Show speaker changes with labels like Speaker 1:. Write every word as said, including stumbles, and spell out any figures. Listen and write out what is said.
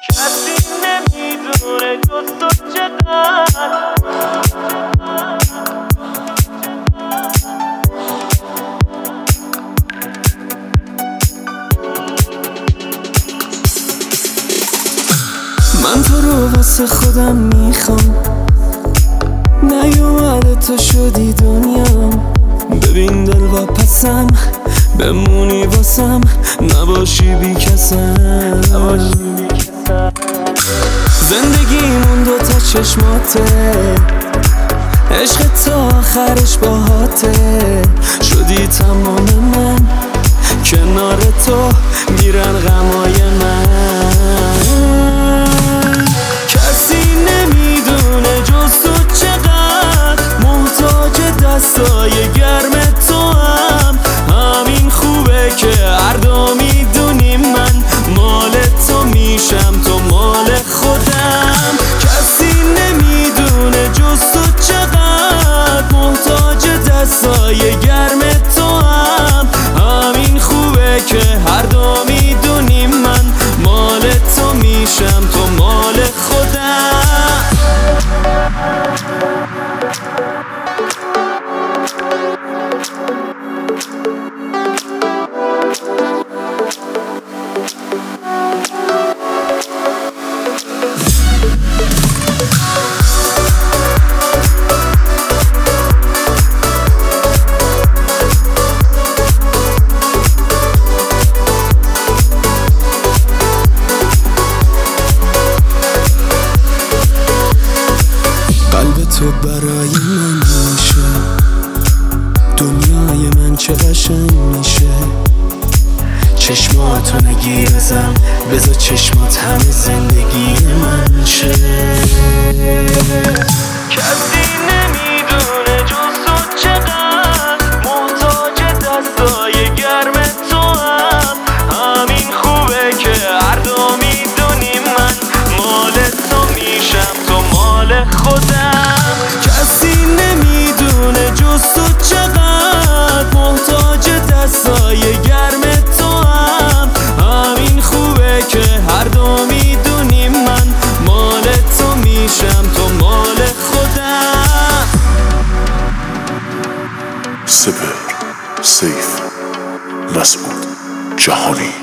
Speaker 1: کسی نمیدونه جز تو چقدر
Speaker 2: من تو رو واسه خودم میخوام، نیومده تو شدی دنیام. ببین دل و پسم، بمونی واسم، نباشی بی کسم. زندگیمون دو تا چشماته، عشق تا آخرش باهاته. شدی تمام من، کنار تو میرن غمای من. کسی نمیدونه جز تو چقدر محتاج دستای گرم تو هم. همین خوبه که هر دو میدونی من مال تو میشم، تو مال خودم. کسی نمیدونه جز تو چقدر محتاج دستای گرم تو هم. همین خوبه که هر دو میدونی من مال تو میشم، تو مال خودم. تو برای من میشه، دنیای من چه قشنگ میشه. چشماتو نگیرزم، بذار چشمات همه زندگی من شه.
Speaker 1: کسی نمیدونه جز تو چقدر محتاج دستای گرم تو هم. همین خوبه که هر دو میدونی من مال تو میشم، تو مال خودم.
Speaker 2: کسی نمیدونه جز تو چقدر محتاج دستای گرم تو هم. همین خوبه که هر دو میدونی من مال تو میشم، تو مال خودم.
Speaker 3: سپر، سیف، مسعود، جهانی.